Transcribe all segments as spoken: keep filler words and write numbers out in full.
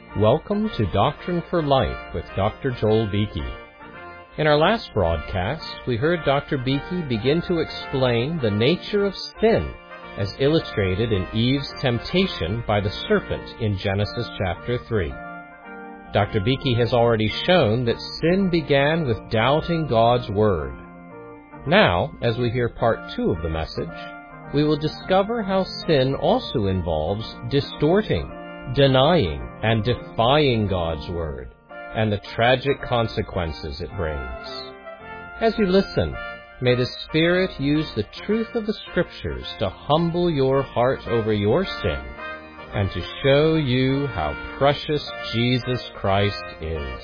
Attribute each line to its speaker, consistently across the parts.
Speaker 1: Welcome to Doctrine for Life with Doctor Joel Beeke. In our last broadcast, we heard Doctor Beeke begin to explain the nature of sin as illustrated in Eve's temptation by the serpent in Genesis chapter three. Doctor Beeke has already shown that sin began with doubting God's Word. Now, as we hear part two of the message, we will discover how sin also involves distorting, denying, and defying God's Word, and the tragic consequences it brings. As you listen, may the Spirit use the truth of the Scriptures to humble your heart over your sin, and to show you how precious Jesus Christ is.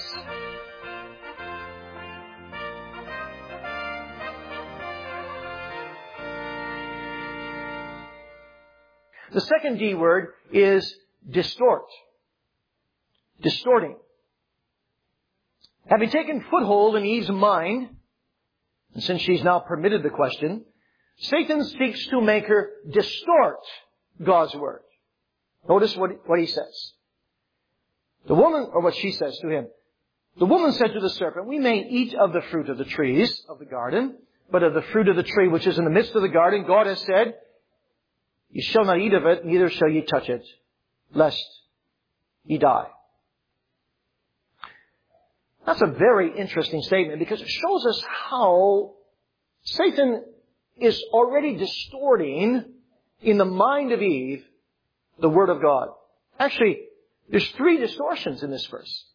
Speaker 2: The second D word is distort. Distorting. Having taken foothold in Eve's mind, and since she's now permitted the question, Satan seeks to make her distort God's Word. Notice what, what he says. The woman, or what she says to him. The woman said to the serpent, "We may eat of the fruit of the trees of the garden, but of the fruit of the tree which is in the midst of the garden, God has said, you shall not eat of it, neither shall ye touch it, lest ye die." That's a very interesting statement because it shows us how Satan is already distorting in the mind of Eve the Word of God. Actually, there's three distortions in this verse.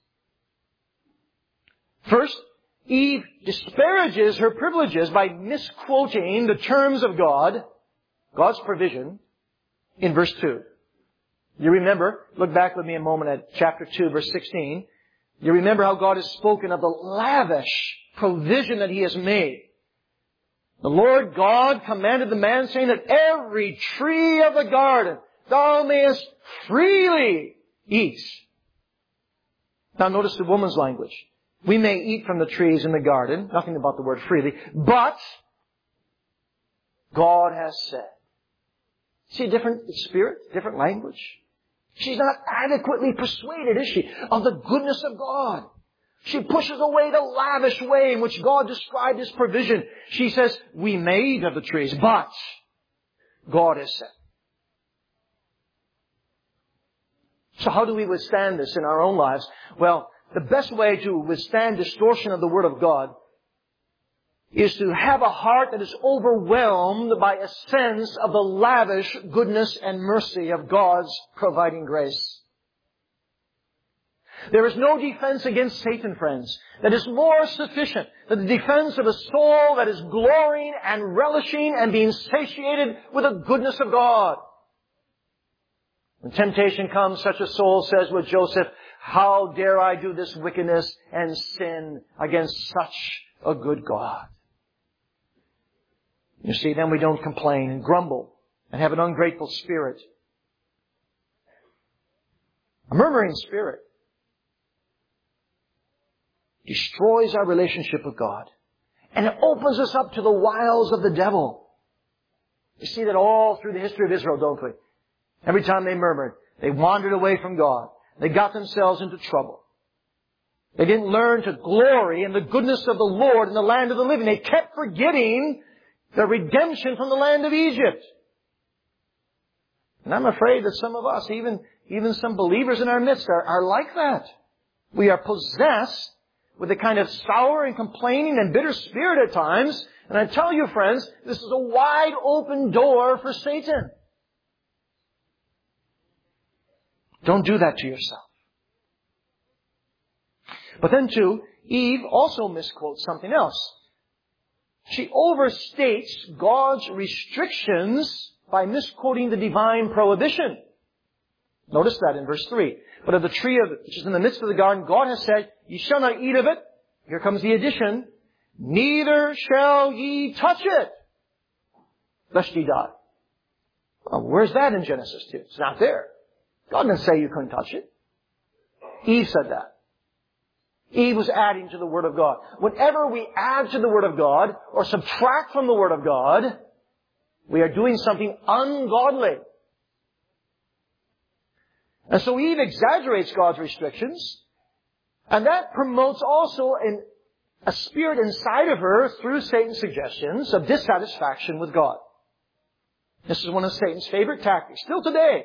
Speaker 2: First, Eve disparages her privileges by misquoting the terms of God, God's provision, in verse two. You remember, look back with me a moment at chapter two, verse sixteen. You remember how God has spoken of the lavish provision that He has made. The Lord God commanded the man, saying that every tree of the garden thou mayest freely eat. Now notice the woman's language. We may eat from the trees in the garden. Nothing about the word freely. But God has said. See a different spirit, different language? She's not adequately persuaded, is she, of the goodness of God. She pushes away the lavish way in which God described His provision. She says, we may eat of the trees, but God has said. So how do we withstand this in our own lives? Well, the best way to withstand distortion of the Word of God is to have a heart that is overwhelmed by a sense of the lavish goodness and mercy of God's providing grace. There is no defense against Satan, friends, that is more sufficient than the defense of a soul that is glorying and relishing and being satiated with the goodness of God. When temptation comes, such a soul says with Joseph, "How dare I do this wickedness and sin against such a good God?" You see, then we don't complain and grumble and have an ungrateful spirit. A murmuring spirit destroys our relationship with God. And it opens us up to the wiles of the devil. We see that all through the history of Israel, don't we? Every time they murmured, they wandered away from God. They got themselves into trouble. They didn't learn to glory in the goodness of the Lord in the land of the living. They kept forgetting the redemption from the land of Egypt. And I'm afraid that some of us, even, even some believers in our midst, are, are like that. We are possessed with a kind of sour and complaining and bitter spirit at times. And I tell you, friends, this is a wide open door for Satan. Don't do that to yourself. But then too, Eve also misquotes something else. She overstates God's restrictions by misquoting the divine prohibition. Notice that in verse three. But of the tree of, which is in the midst of the garden, God has said, ye shall not eat of it. Here comes the addition. Neither shall ye touch it, lest ye die. Well, where's that in Genesis two? It's not there. God didn't say you couldn't touch it. Eve said that. Eve was adding to the Word of God. Whenever we add to the Word of God or subtract from the Word of God, we are doing something ungodly. And so Eve exaggerates God's restrictions, and that promotes also an, a spirit inside of her, through Satan's suggestions, of dissatisfaction with God. This is one of Satan's favorite tactics, still today.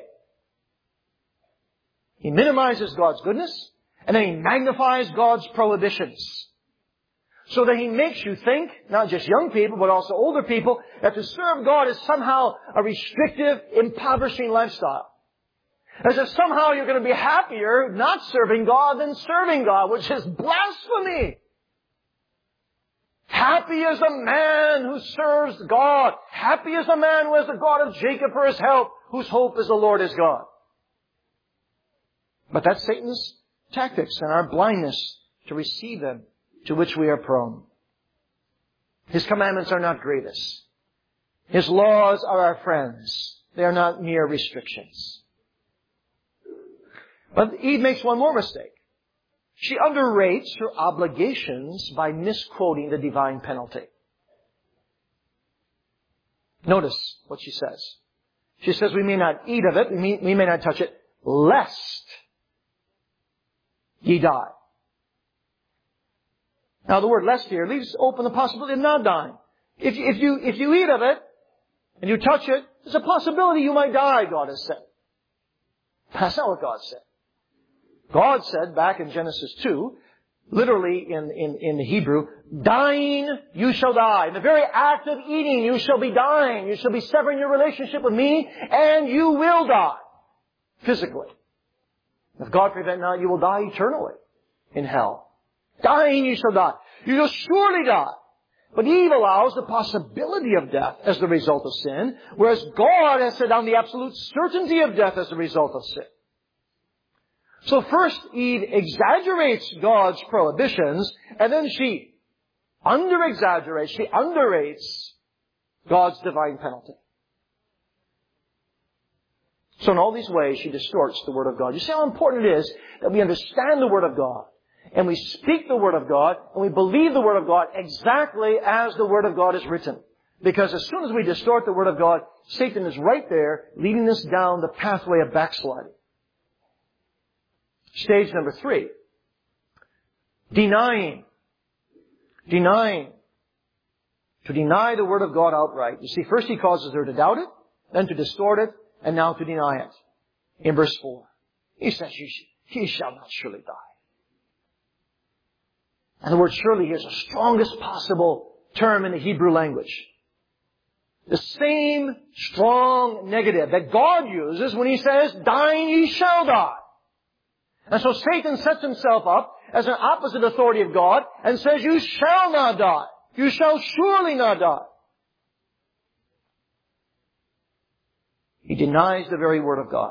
Speaker 2: He minimizes God's goodness, and then he magnifies God's prohibitions. So that he makes you think, not just young people, but also older people, that to serve God is somehow a restrictive, impoverishing lifestyle. As if somehow you're going to be happier not serving God than serving God, which is blasphemy. Happy is the man who serves God. Happy is the man who has the God of Jacob for his help, whose hope is the Lord his God. But that's Satan's tactics and our blindness to receive them, to which we are prone. His commandments are not grievous. His laws are our friends. They are not mere restrictions. But Eve makes one more mistake. She underrates her obligations by misquoting the divine penalty. Notice what she says. She says, we may not eat of it, we may, we may not touch it, lest ye die. Now the word lest here leaves open the possibility of not dying. If, if you, if you eat of it, and you touch it, there's a possibility you might die, God has said. That's not what God said. God said back in Genesis two, literally in, in, in the Hebrew, dying you shall die. In the very act of eating you shall be dying. You shall be severing your relationship with me, and you will die. Physically. If God prevent not, you will die eternally in hell. Dying you shall die. You shall surely die. But Eve allows the possibility of death as the result of sin, whereas God has set down the absolute certainty of death as the result of sin. So first, Eve exaggerates God's prohibitions, and then she under-exaggerates, she underrates God's divine penalty. So in all these ways, she distorts the Word of God. You see how important it is that we understand the Word of God, and we speak the Word of God, and we believe the Word of God exactly as the Word of God is written. Because as soon as we distort the Word of God, Satan is right there, leading us down the pathway of backsliding. Stage number three. Denying. Denying. To deny the Word of God outright. You see, first he causes her to doubt it, then to distort it, and now to deny it. In verse four. He says, he shall not surely die. And the word surely here is the strongest possible term in the Hebrew language. The same strong negative that God uses when He says, dying ye shall die. And so Satan sets himself up as an opposite authority of God and says, you shall not die. You shall surely not die. He denies the very Word of God.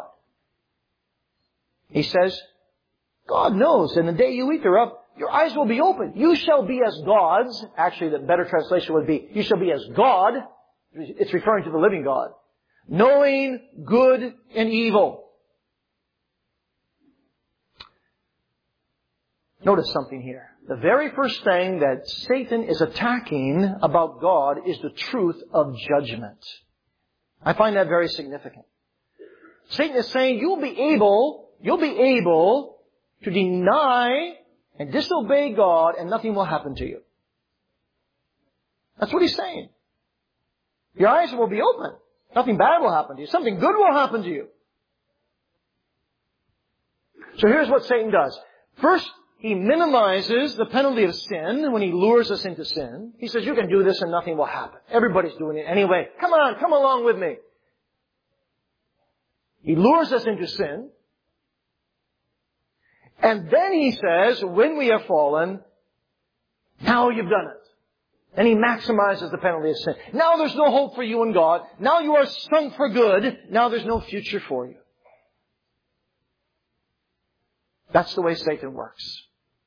Speaker 2: He says, God knows, in the day you eat thereof, your eyes will be opened. You shall be as gods. Actually, the better translation would be, you shall be as God. It's referring to the living God. Knowing good and evil. Notice something here. The very first thing that Satan is attacking about God is the truth of judgment. I find that very significant. Satan is saying you'll be able, you'll be able to deny and disobey God and nothing will happen to you. That's what he's saying. Your eyes will be open. Nothing bad will happen to you. Something good will happen to you. So here's what Satan does. First, he minimizes the penalty of sin when he lures us into sin. He says, you can do this and nothing will happen. Everybody's doing it anyway. Come on, come along with me. He lures us into sin. And then he says, when we have fallen, now you've done it. And he maximizes the penalty of sin. Now there's no hope for you in God. Now you are sunk for good. Now there's no future for you. That's the way Satan works.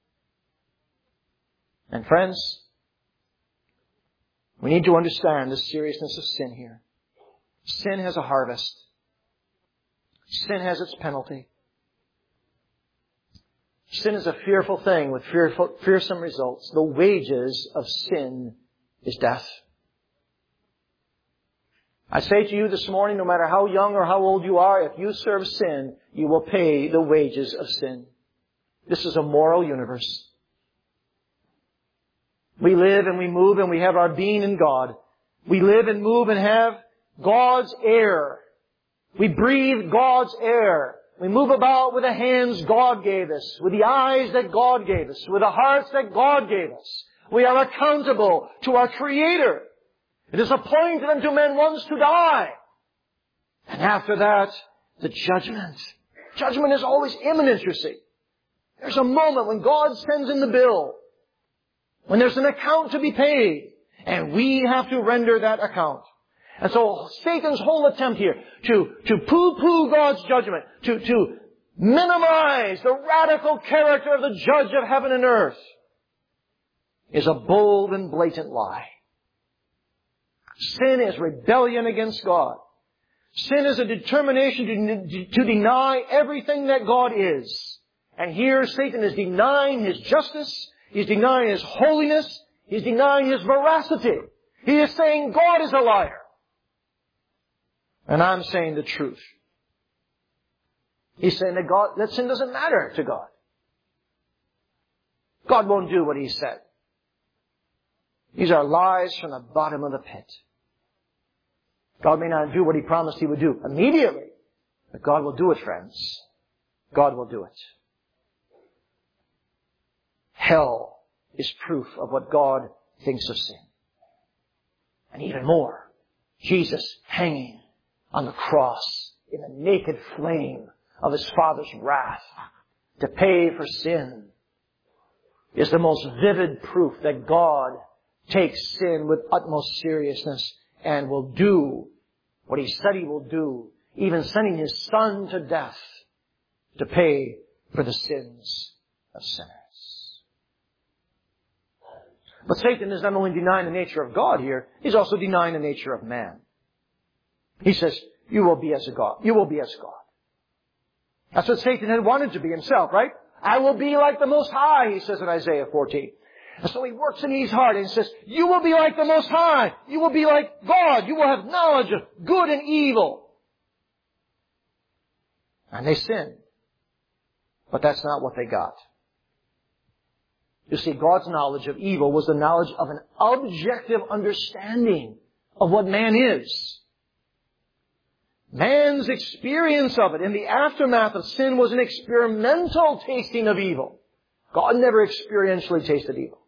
Speaker 2: And friends, we need to understand the seriousness of sin here. Sin has a harvest. Sin has its penalty. Sin is a fearful thing with fearful, fearsome results. The wages of sin is death. I say to you this morning, no matter how young or how old you are, if you serve sin, you will pay the wages of sin. This is a moral universe. We live and we move and we have our being in God. We live and move and have God's air. We breathe God's air. We move about with the hands God gave us, with the eyes that God gave us, with the hearts that God gave us. We are accountable to our Creator. It is appointed unto men once to die. And after that, the judgment. Judgment is always imminent, you see. There's a moment when God sends in the bill, when there's an account to be paid, and we have to render that account. And so Satan's whole attempt here to, to poo-poo God's judgment, to, to minimize the radical character of the judge of heaven and earth, is a bold and blatant lie. Sin is rebellion against God. Sin is a determination to, to deny everything that God is. And here Satan is denying His justice. He's denying His holiness. He's denying His veracity. He is saying God is a liar. And I'm saying the truth. He's saying that God, that sin doesn't matter to God. God won't do what He said. These are lies from the bottom of the pit. God may not do what He promised He would do immediately, but God will do it, friends. God will do it. Hell is proof of what God thinks of sin. And even more, Jesus hanging on the cross in the naked flame of His Father's wrath to pay for sin is the most vivid proof that God takes sin with utmost seriousness and will do what He said He will do, even sending His Son to death to pay for the sins of sinners. But Satan is not only denying the nature of God here, he's also denying the nature of man. He says, you will be as a God. You will be as God. That's what Satan had wanted to be himself, right? I will be like the Most High, he says in Isaiah fourteen. And so he works in Eve's heart and he says, you will be like the Most High. You will be like God. You will have knowledge of good and evil. And they sin. But that's not what they got. You see, God's knowledge of evil was the knowledge of an objective understanding of what man is. Man's experience of it in the aftermath of sin was an experimental tasting of evil. God never experientially tasted evil.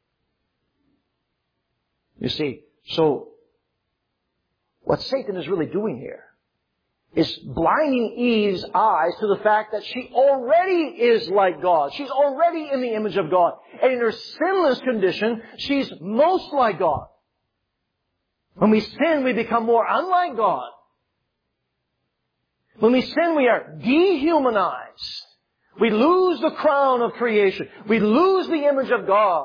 Speaker 2: You see, so what Satan is really doing here is blinding Eve's eyes to the fact that she already is like God. She's already in the image of God. And in her sinless condition, she's most like God. When we sin, we become more unlike God. When we sin, we are dehumanized. We lose the crown of creation. We lose the image of God.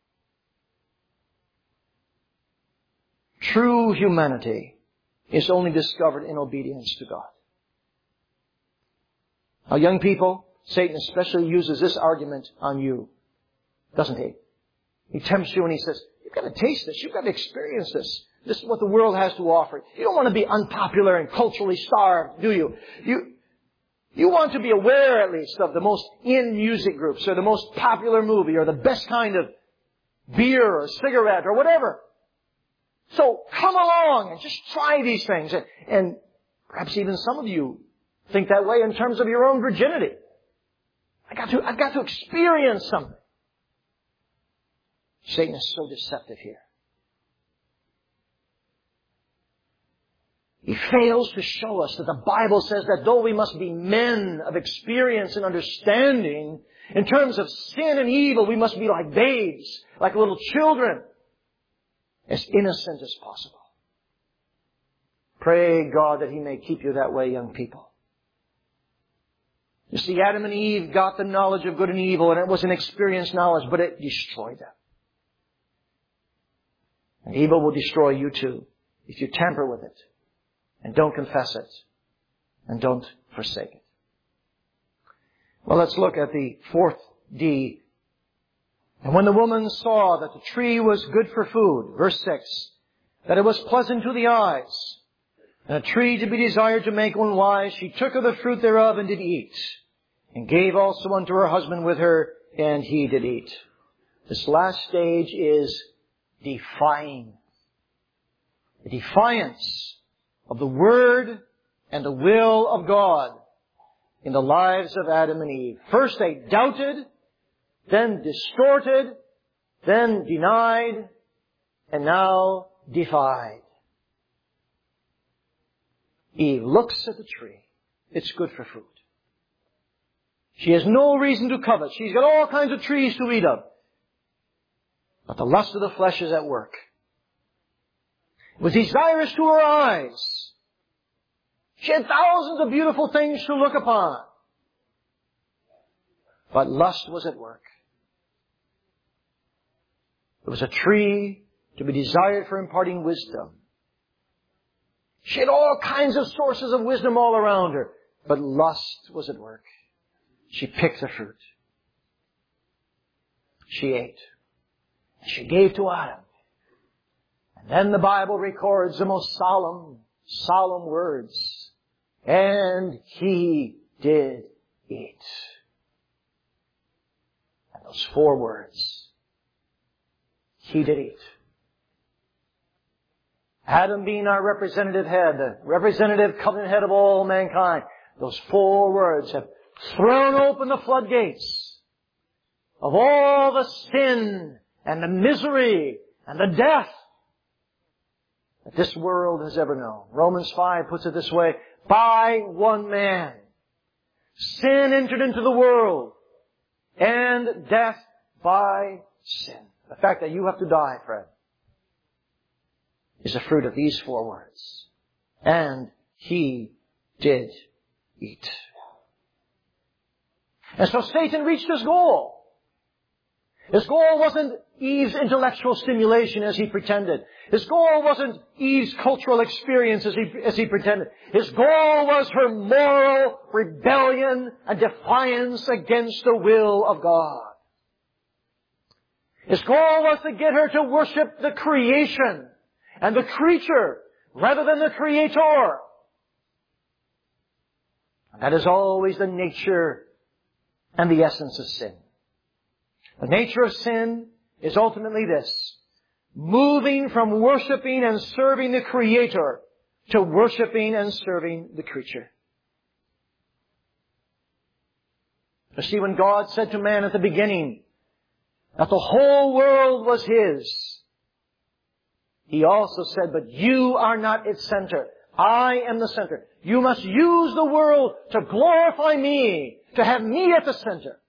Speaker 2: True humanity is only discovered in obedience to God. Now, young people, Satan especially uses this argument on you, doesn't he? He tempts you and he says, you've got to taste this. You've got to experience this. This is what the world has to offer. You don't want to be unpopular and culturally starved, do you? You, you want to be aware, at least, of the most in music groups or the most popular movie or the best kind of beer or cigarette or whatever. So come along and just try these things. And, and perhaps even some of you think that way in terms of your own virginity. I got to, I've got to experience something. Satan is so deceptive here. He fails to show us that the Bible says that though we must be men of experience and understanding, in terms of sin and evil, we must be like babes, like little children, as innocent as possible. Pray God that He may keep you that way, young people. You see, Adam and Eve got the knowledge of good and evil, and it was an experienced knowledge, but it destroyed them. And evil will destroy you too, if you tamper with it, and don't confess it, and don't forsake it. Well, let's look at the fourth D. And when the woman saw that the tree was good for food, verse six, that it was pleasant to the eyes, and a tree to be desired to make one wise. She took of the fruit thereof and did eat, and gave also unto her husband with her, and he did eat. This last stage is defying. The defiance of the Word and the will of God in the lives of Adam and Eve. First they doubted, then distorted, then denied, and now defied. Eve looks at the tree. It's good for food. She has no reason to covet. She's got all kinds of trees to eat of. But the lust of the flesh is at work. It was desirous to her eyes. She had thousands of beautiful things to look upon. But lust was at work. It was a tree to be desired for imparting wisdom. She had all kinds of sources of wisdom all around her. But lust was at work. She picked the fruit. She ate. She gave to Adam. And then the Bible records the most solemn, solemn words. And he did eat. And those four words. He did eat. Adam being our representative head, the representative covenant head of all mankind. Those four words have thrown open the floodgates of all the sin and the misery and the death that this world has ever known. Romans five puts it this way, by one man, sin entered into the world, and death by sin. The fact that you have to die, friend, is the fruit of these four words. And he did eat. And so Satan reached his goal. His goal wasn't Eve's intellectual stimulation as he pretended. His goal wasn't Eve's cultural experience as he, as he pretended. His goal was her moral rebellion and defiance against the will of God. His goal was to get her to worship the creation and the creature rather than the Creator. And that is always the nature and the essence of sin. The nature of sin is ultimately this: moving from worshiping and serving the Creator to worshiping and serving the creature. You see, when God said to man at the beginning that the whole world was His, He also said, but you are not its center. I am the center. You must use the world to glorify me, to have me at the center.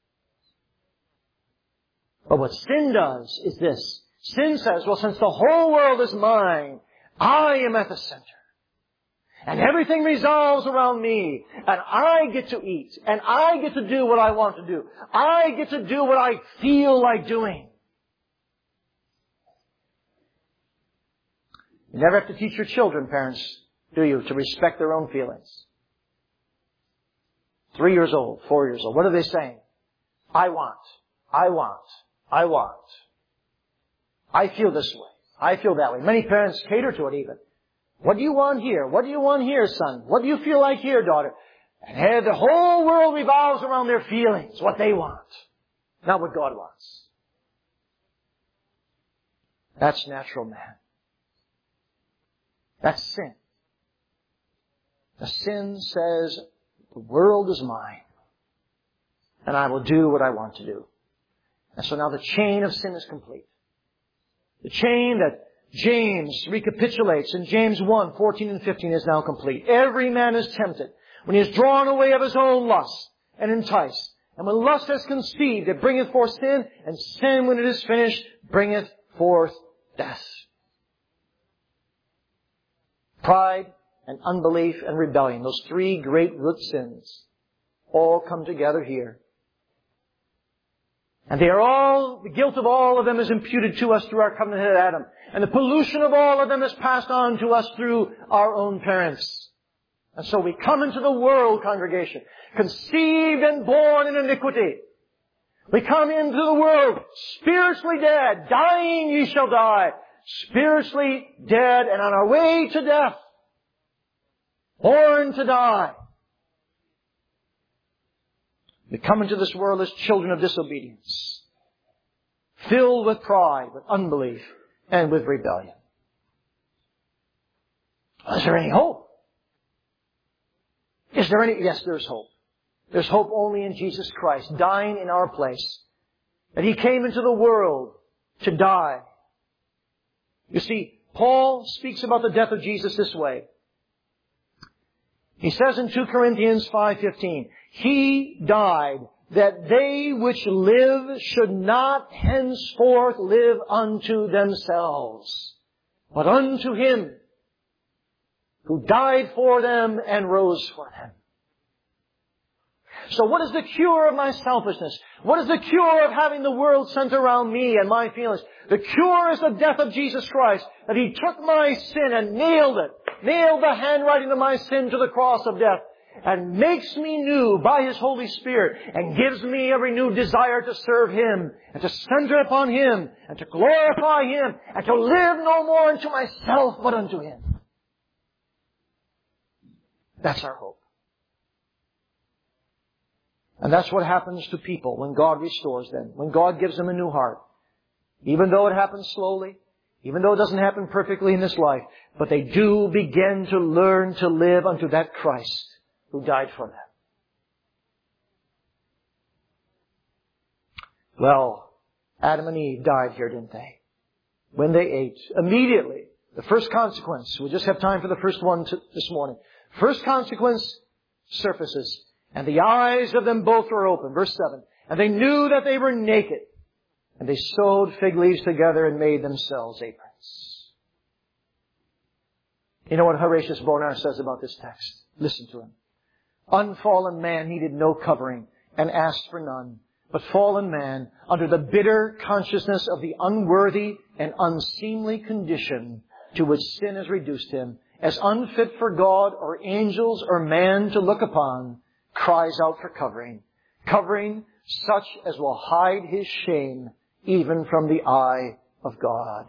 Speaker 2: But what sin does is this. Sin says, well, since the whole world is mine, I am at the center. And everything revolves around me. And I get to eat. And I get to do what I want to do. I get to do what I feel like doing. You never have to teach your children, parents, do you, to respect their own feelings. Three years old, four years old. What are they saying? I want. I want. I want. I feel this way. I feel that way. Many parents cater to it even. What do you want here? What do you want here, son? What do you feel like here, daughter? And the whole world revolves around their feelings, what they want, not what God wants. That's natural man. That's sin. The sin says, the world is mine, and I will do what I want to do. And so now the chain of sin is complete. The chain that James recapitulates in James one, fourteen and fifteen is now complete. Every man is tempted when he is drawn away of his own lust and enticed. And when lust has conceived, it bringeth forth sin, and sin, when it is finished, bringeth forth death. Pride and unbelief and rebellion, those three great root sins, all come together here. And they are all, the guilt of all of them is imputed to us through our covenant head Adam. And the pollution of all of them is passed on to us through our own parents. And so we come into the world, congregation, conceived and born in iniquity. We come into the world spiritually dead, dying ye shall die, spiritually dead and on our way to death. born to die. We come into this world as children of disobedience, filled with pride, with unbelief, and with rebellion. Is there any hope? Is there any? Yes, there's hope. There's hope only in Jesus Christ, dying in our place. That He came into the world to die. You see, Paul speaks about the death of Jesus this way. He says in Second Corinthians five fifteen, He died that they which live should not henceforth live unto themselves, but unto Him who died for them and rose for them. So what is the cure of my selfishness? What is the cure of having the world centered around me and my feelings? The cure is the death of Jesus Christ, that He took my sin and nailed it, nailed the handwriting of my sin to the cross of death, and makes me new by His Holy Spirit, and gives me a renewed desire to serve Him, and to center upon Him, and to glorify Him, and to live no more unto myself, but unto Him. That's our hope. And that's what happens to people when God restores them, when God gives them a new heart. Even though it happens slowly, even though it doesn't happen perfectly in this life, but they do begin to learn to live unto that Christ who died for them. Well, Adam and Eve died here, didn't they? When they ate, immediately, the first consequence, we just have time for the first one to, this morning. First consequence surfaces. And the eyes of them both were open. Verse seven. And they knew that they were naked. And they sewed fig leaves together and made themselves aprons. You know what Horatius Bonar says about this text? Listen to him. Unfallen man needed no covering and asked for none. But fallen man, under the bitter consciousness of the unworthy and unseemly condition to which sin has reduced him, as unfit for God or angels or man to look upon, cries out for covering, covering such as will hide his shame even from the eye of God.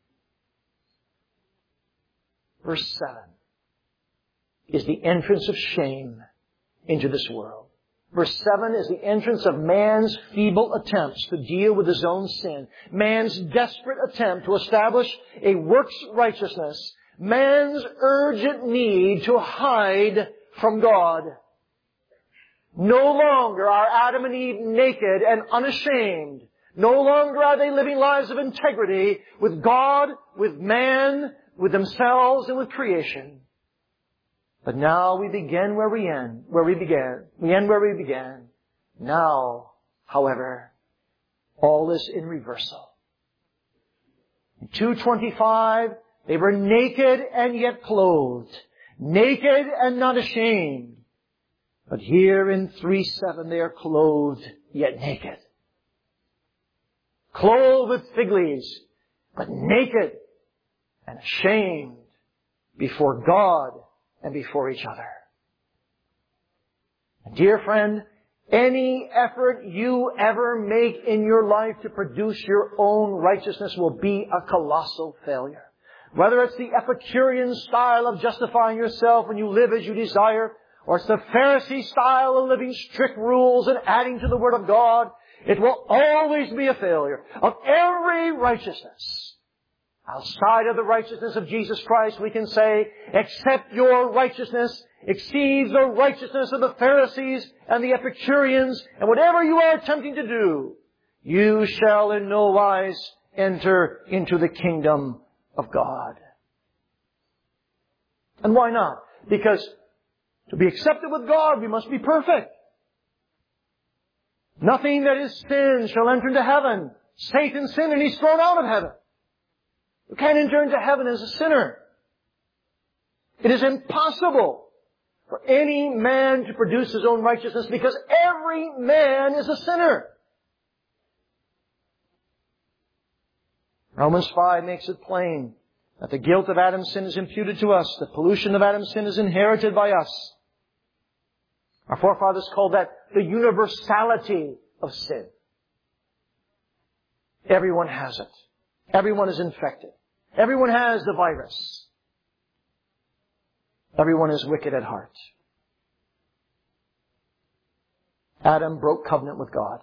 Speaker 2: Verse seven is the entrance of shame into this world. Verse seven is the entrance of man's feeble attempts to deal with his own sin, man's desperate attempt to establish a works righteousness, man's urgent need to hide from God. No longer are Adam and Eve naked and unashamed. No longer are they living lives of integrity with God, with man, with themselves, and with creation. But now we begin where we end, where we began. We end where we began. Now, however, all is in reversal. In two twenty-five, they were naked and yet clothed. Naked and not ashamed. But here in three seven they are clothed yet naked. Clothed with fig leaves, but naked and ashamed before God and before each other. And dear friend, any effort you ever make in your life to produce your own righteousness will be a colossal failure. Whether it's the Epicurean style of justifying yourself when you live as you desire, or it's the Pharisee style of living strict rules and adding to the Word of God, it will always be a failure of every righteousness. Outside of the righteousness of Jesus Christ, we can say, except your righteousness exceeds the righteousness of the Pharisees and the Epicureans, and whatever you are attempting to do, you shall in no wise enter into the kingdom of God. And why not? Because to be accepted with God, we must be perfect. Nothing that is sin shall enter into heaven. Satan sinned and he's thrown out of heaven. You can't enter into heaven as a sinner. It is impossible for any man to produce his own righteousness because every man is a sinner. Romans five makes it plain that the guilt of Adam's sin is imputed to us. The pollution of Adam's sin is inherited by us. Our forefathers called that the universality of sin. Everyone has it. Everyone is infected. Everyone has the virus. Everyone is wicked at heart. Adam broke covenant with God.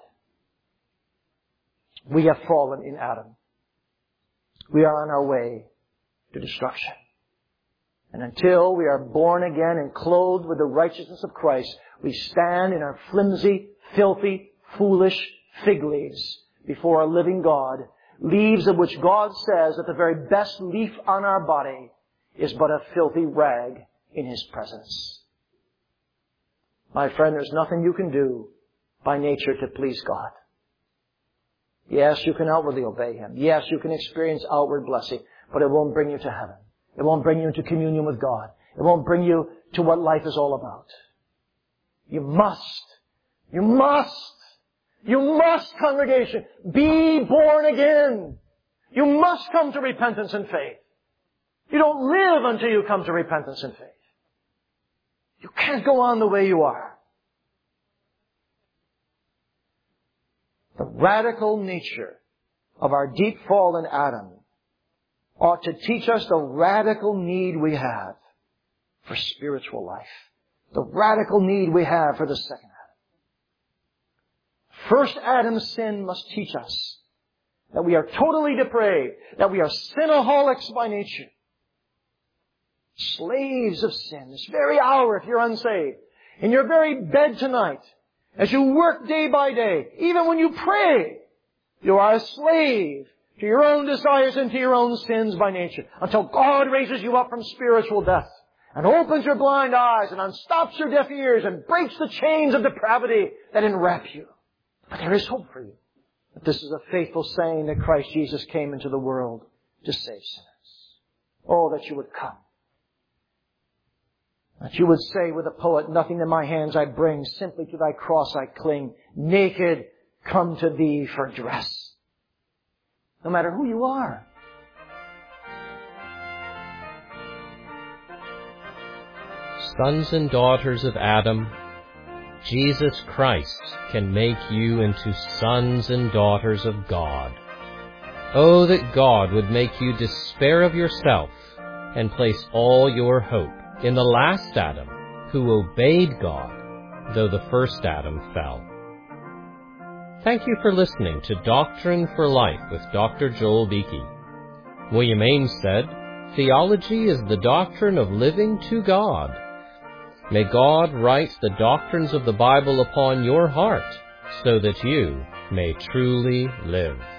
Speaker 2: We have fallen in Adam. We are on our way to destruction. And until we are born again and clothed with the righteousness of Christ, we stand in our flimsy, filthy, foolish fig leaves before a living God, leaves of which God says that the very best leaf on our body is but a filthy rag in His presence. My friend, there's nothing you can do by nature to please God. Yes, you can outwardly obey Him. Yes, you can experience outward blessing, but it won't bring you to heaven. It won't bring you into communion with God. It won't bring you to what life is all about. You must, you must, you must, congregation, be born again. You must come to repentance and faith. You don't live until you come to repentance and faith. You can't go on the way you are. The radical nature of our deep fall in Adam ought to teach us the radical need we have for spiritual life. The radical need we have for the second Adam. First Adam's sin must teach us that we are totally depraved, that we are sinaholics by nature. Slaves of sin. This very hour, if you're unsaved, in your very bed tonight, as you work day by day, even when you pray, you are a slave to your own desires and to your own sins by nature, until God raises you up from spiritual death and opens your blind eyes and unstops your deaf ears and breaks the chains of depravity that enwrap you. But there is hope for you. That this is a faithful saying that Christ Jesus came into the world to save sinners. Oh, that you would come. That you would say with the poet, nothing in my hands I bring, simply to thy cross I cling. Naked, come to thee for dress. No matter who you are.
Speaker 1: Sons and daughters of Adam, Jesus Christ can make you into sons and daughters of God. Oh, that God would make you despair of yourself and place all your hope in the last Adam, who obeyed God, though the first Adam fell. Thank you for listening to Doctrine for Life with Doctor Joel Beeke. William Ames said, theology is the doctrine of living to God. May God write the doctrines of the Bible upon your heart, so that you may truly live.